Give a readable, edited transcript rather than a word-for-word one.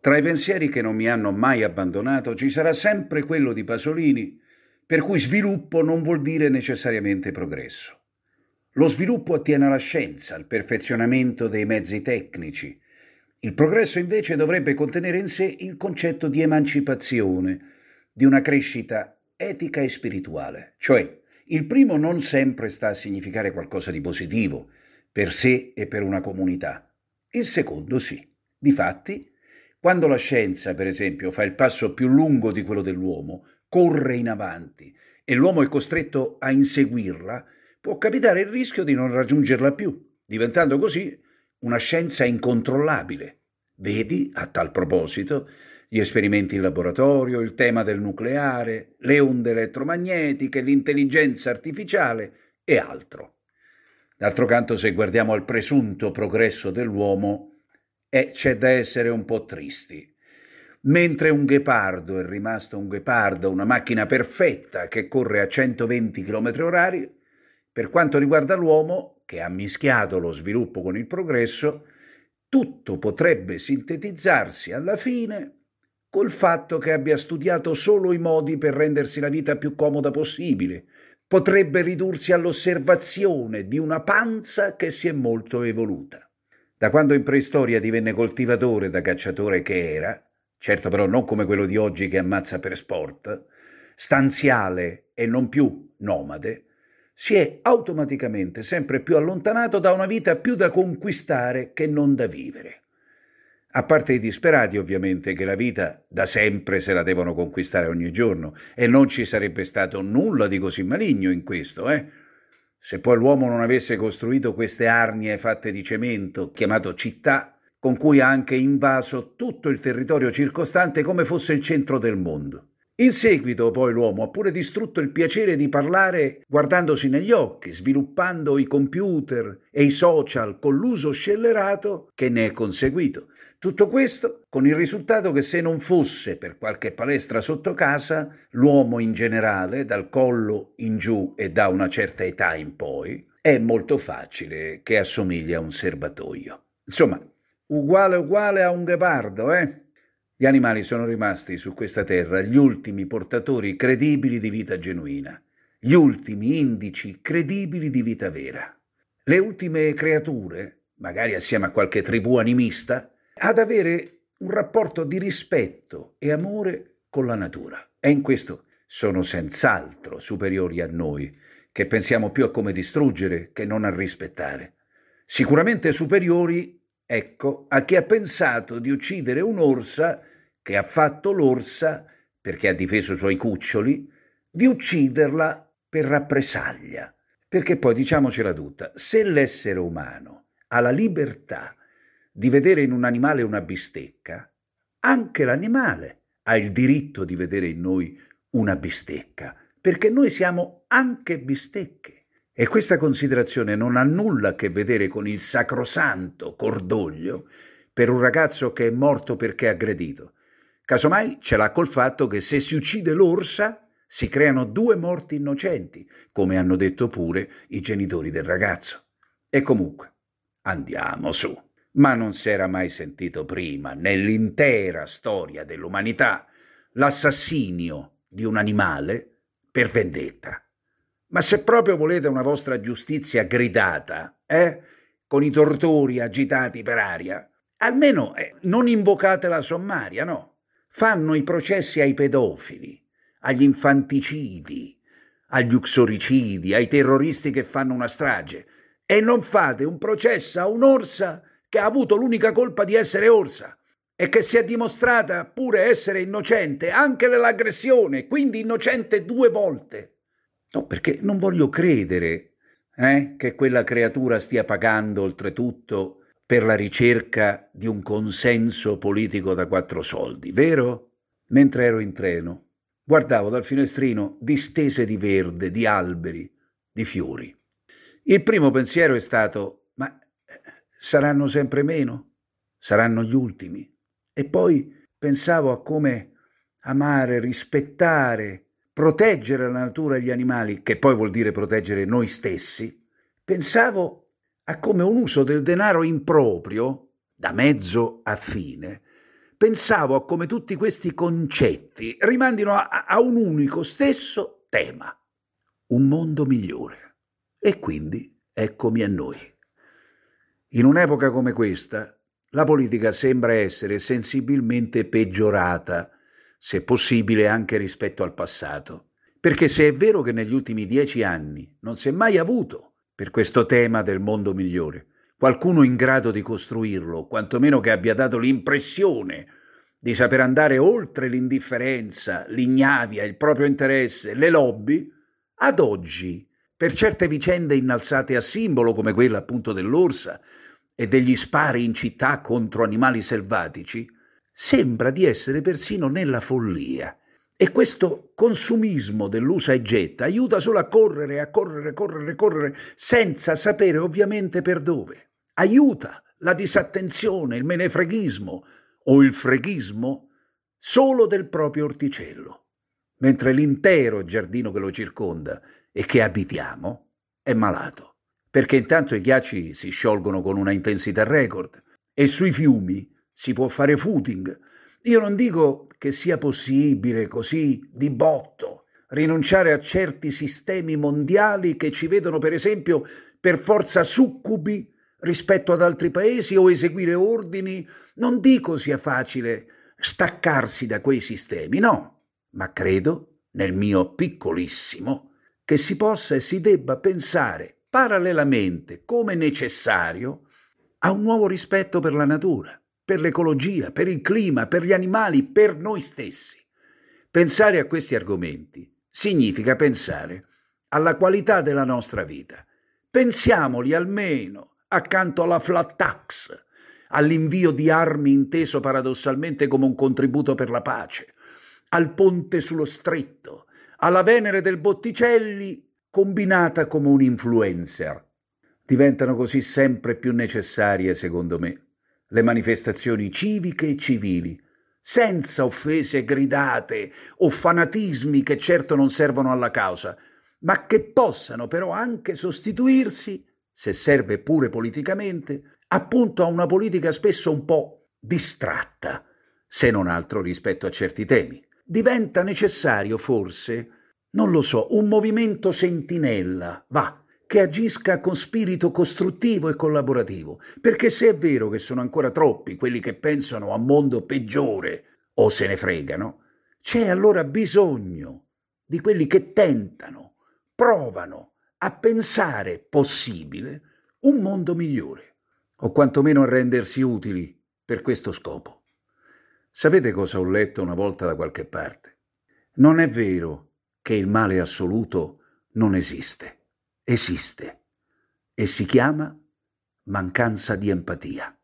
Tra i pensieri che non mi hanno mai abbandonato ci sarà sempre quello di Pasolini, per cui sviluppo non vuol dire necessariamente progresso. Lo sviluppo attiene alla scienza, al perfezionamento dei mezzi tecnici. Il progresso invece dovrebbe contenere in sé il concetto di emancipazione, di una crescita etica e spirituale. Cioè, il primo non sempre sta a significare qualcosa di positivo, per sé e per una comunità. Il secondo sì. Difatti, quando la scienza, per esempio, fa il passo più lungo di quello dell'uomo, corre in avanti e l'uomo è costretto a inseguirla, può capitare il rischio di non raggiungerla più, diventando così una scienza incontrollabile. Vedi, a tal proposito, gli esperimenti in laboratorio, il tema del nucleare, le onde elettromagnetiche, l'intelligenza artificiale e altro. D'altro canto, se guardiamo al presunto progresso dell'uomo, c'è da essere un po' tristi. Mentre un ghepardo è rimasto un ghepardo, una macchina perfetta che corre a 120 km/h, per quanto riguarda l'uomo, che ha mischiato lo sviluppo con il progresso, tutto potrebbe sintetizzarsi alla fine col fatto che abbia studiato solo i modi per rendersi la vita più comoda possibile. Potrebbe ridursi all'osservazione di una panza che si è molto evoluta. Da quando in preistoria divenne coltivatore da cacciatore che era, certo però non come quello di oggi che ammazza per sport, stanziale e non più nomade, si è automaticamente sempre più allontanato da una vita più da conquistare che non da vivere. A parte i disperati, ovviamente, che la vita da sempre se la devono conquistare ogni giorno, e non ci sarebbe stato nulla di così maligno in questo, Se poi l'uomo non avesse costruito queste arnie fatte di cemento, chiamato città, con cui ha anche invaso tutto il territorio circostante come fosse il centro del mondo. In seguito poi l'uomo ha pure distrutto il piacere di parlare guardandosi negli occhi, sviluppando i computer e i social con l'uso scellerato che ne è conseguito. Tutto questo con il risultato che se non fosse per qualche palestra sotto casa, l'uomo in generale, dal collo in giù e da una certa età in poi, è molto facile che assomigli a un serbatoio. Insomma, uguale a un ghepardo, Gli animali sono rimasti su questa terra gli ultimi portatori credibili di vita genuina, gli ultimi indici credibili di vita vera. Le ultime creature, magari assieme a qualche tribù animista, ad avere un rapporto di rispetto e amore con la natura. E in questo sono senz'altro superiori a noi, che pensiamo più a come distruggere che non a rispettare. Sicuramente superiori, ecco, a chi ha pensato di uccidere un'orsa, che ha fatto l'orsa, perché ha difeso i suoi cuccioli, di ucciderla per rappresaglia. Perché poi, diciamocela tutta, se l'essere umano ha la libertà di vedere in un animale una bistecca, anche l'animale ha il diritto di vedere in noi una bistecca, perché noi siamo anche bistecche. E questa considerazione non ha nulla a che vedere con il sacrosanto cordoglio per un ragazzo che è morto perché aggredito. Casomai ce l'ha col fatto che se si uccide l'orsa si creano 2 morti innocenti, come hanno detto pure i genitori del ragazzo. E comunque, andiamo su. Ma non si era mai sentito prima, nell'intera storia dell'umanità, l'assassinio di un animale per vendetta. Ma se proprio volete una vostra giustizia gridata, con i tortori agitati per aria, almeno non invocate la sommaria, no? Fanno i processi ai pedofili, agli infanticidi, agli uxoricidi, ai terroristi che fanno una strage, e non fate un processo a un'orsa che ha avuto l'unica colpa di essere orsa e che si è dimostrata pure essere innocente anche dell'aggressione, quindi innocente 2 volte. No, perché non voglio credere che quella creatura stia pagando oltretutto per la ricerca di un consenso politico da 4 soldi, vero? Mentre ero in treno, guardavo dal finestrino distese di verde, di alberi, di fiori. Il primo pensiero è stato: ma saranno sempre meno? Saranno gli ultimi? E poi pensavo a come amare, rispettare, proteggere la natura e gli animali, che poi vuol dire proteggere noi stessi. Pensavo a come un uso del denaro improprio, da mezzo a fine, pensavo a come tutti questi concetti rimandino a un unico stesso tema: un mondo migliore. E quindi eccomi a noi. In un'epoca come questa, la politica sembra essere sensibilmente peggiorata, se possibile anche rispetto al passato. Perché se è vero che negli ultimi 10 anni non si è mai avuto, per questo tema del mondo migliore, qualcuno in grado di costruirlo, quantomeno che abbia dato l'impressione di saper andare oltre l'indifferenza, l'ignavia, il proprio interesse, le lobby, ad oggi, per certe vicende innalzate a simbolo come quella appunto dell'orsa e degli spari in città contro animali selvatici, sembra di essere persino nella follia. E questo consumismo dell'usa e getta aiuta solo a correre, correre, senza sapere ovviamente per dove. Aiuta la disattenzione, il menefreghismo o il freghismo solo del proprio orticello, mentre l'intero giardino che lo circonda e che abitiamo è malato, perché intanto i ghiacci si sciolgono con una intensità record e sui fiumi si può fare footing. Io non dico che sia possibile così di botto rinunciare a certi sistemi mondiali che ci vedono per esempio per forza succubi rispetto ad altri paesi o eseguire ordini. Non dico sia facile staccarsi da quei sistemi, no, ma credo, nel mio piccolissimo, che si possa e si debba pensare parallelamente come necessario a un nuovo rispetto per la natura, per l'ecologia, per il clima, per gli animali, per noi stessi. Pensare a questi argomenti significa pensare alla qualità della nostra vita. Pensiamoli almeno accanto alla flat tax, all'invio di armi inteso paradossalmente come un contributo per la pace, al ponte sullo stretto, alla Venere del Botticelli combinata come un influencer. Diventano così sempre più necessarie, secondo me, le manifestazioni civiche e civili, senza offese gridate o fanatismi che certo non servono alla causa, ma che possano però anche sostituirsi, se serve pure politicamente, appunto a una politica spesso un po' distratta, se non altro rispetto a certi temi. Diventa necessario forse, non lo so, un movimento sentinella, che agisca con spirito costruttivo e collaborativo, perché se è vero che sono ancora troppi quelli che pensano a un mondo peggiore o se ne fregano, c'è allora bisogno di quelli che tentano, provano a pensare possibile un mondo migliore, o quantomeno a rendersi utili per questo scopo. Sapete cosa ho letto una volta da qualche parte? Non è vero che il male assoluto non esiste. Esiste e si chiama mancanza di empatia.